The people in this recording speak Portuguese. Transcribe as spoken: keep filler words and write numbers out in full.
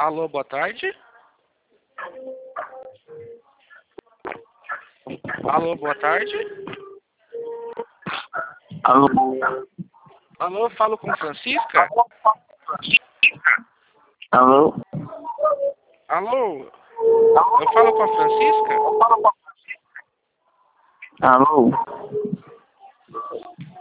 Alô, boa tarde. Alô, boa tarde. Alô. Alô, eu falo com Francisca? Alô. Alô, eu falo com a Francisca? Alô.